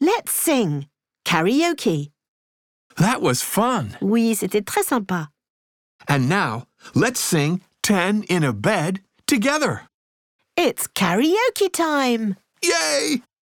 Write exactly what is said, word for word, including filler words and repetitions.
Let's sing. Karaoke. That was fun. Oui, c'était très sympa. And now, let's sing ten in a bed together. It's karaoke time. Yay!